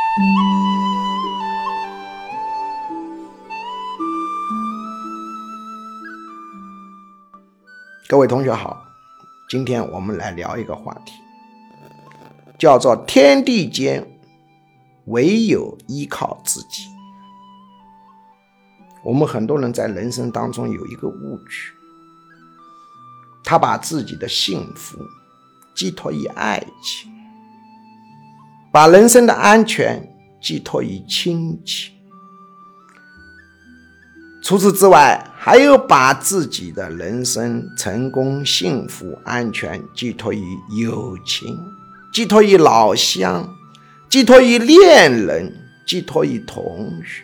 各位同学好，今天我们来聊一个话题，叫做天地间唯有依靠自己。我们很多人在人生当中有一个误区，他把自己的幸福寄托于爱情，把人生的安全寄托于亲情，除此之外，还有把自己的人生成功、幸福、安全寄托于友情，寄托于老乡，寄托于恋人，寄托于同学。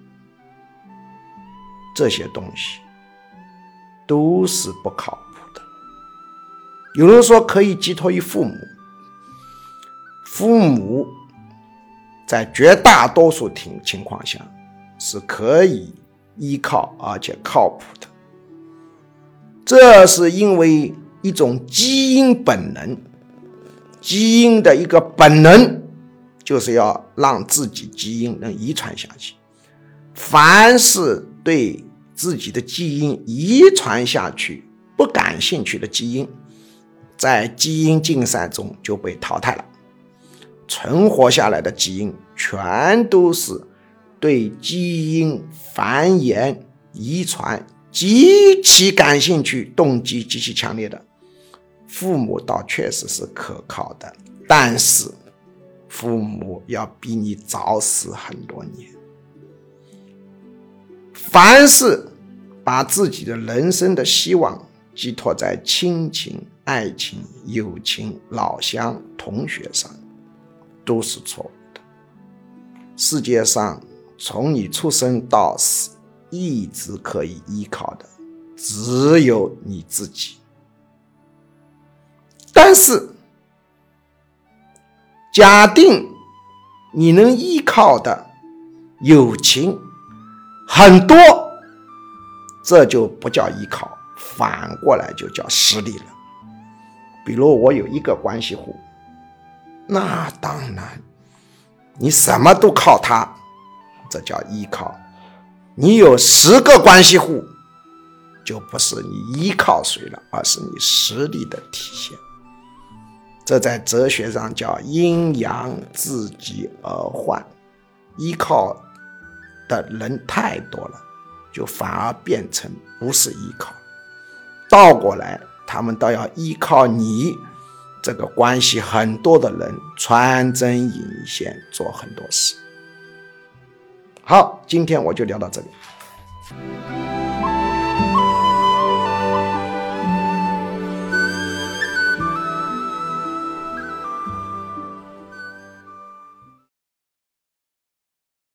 这些东西都是不靠谱的。有人说可以寄托于父母，父母在绝大多数情况下是可以依靠而且靠谱的，这是因为一种基因本能，基因的一个本能就是要让自己基因能遗传下去。凡是对自己的基因遗传下去不感兴趣的基因，在基因竞赛中就被淘汰了。存活下来的基因全都是对基因繁衍遗传极其感兴趣，动机极其强烈的。父母倒确实是可靠的，但是父母要比你早死很多年。凡是把自己的人生的希望寄托在亲情、爱情、友情、老乡、同学上，都是错误的。世界上从你出生到死一直可以依靠的只有你自己。但是假定你能依靠的友情很多，这就不叫依靠，反过来就叫实力了。比如我有一个关系户，那当然你什么都靠他，这叫依靠。你有10个关系户，就不是你依靠谁了，而是你实力的体现。这在哲学上叫阴阳自极而换，依靠的人太多了，就反而变成不是依靠。倒过来，他们都要依靠你这个关系很多的人，穿针引线做很多事。好，今天我就聊到这里。